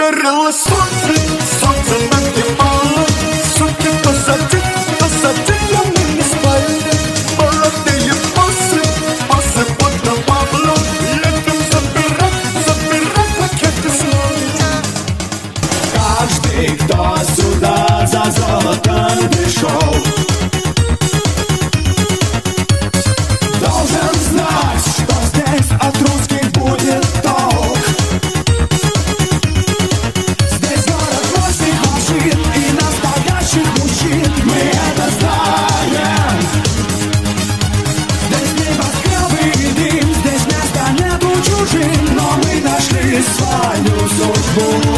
Загорело солнце, солнце нагревало. Сутки позади, но мы не спали. Молодые боссы, боссы под Павлом. Едем забирать пакеты снова. Каждый, кто сюда за золотом пришел, должен знать, что здесь от русских будет толк. Здесь город мощных машин и настоящих мужчин. Мы это знаем. Здесь небоскребы и дым, здесь места нету чужим, но мы нашли свою судьбу.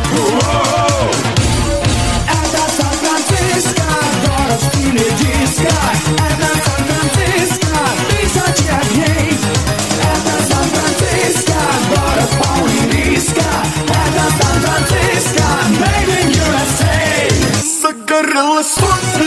Это Сан-Франциско, город в стиле диско. Это Сан-Франциско, тысячи огней. Это Сан-Франциско, город полный риска. Это Сан-Франциско, made in USA. Загорело солнце,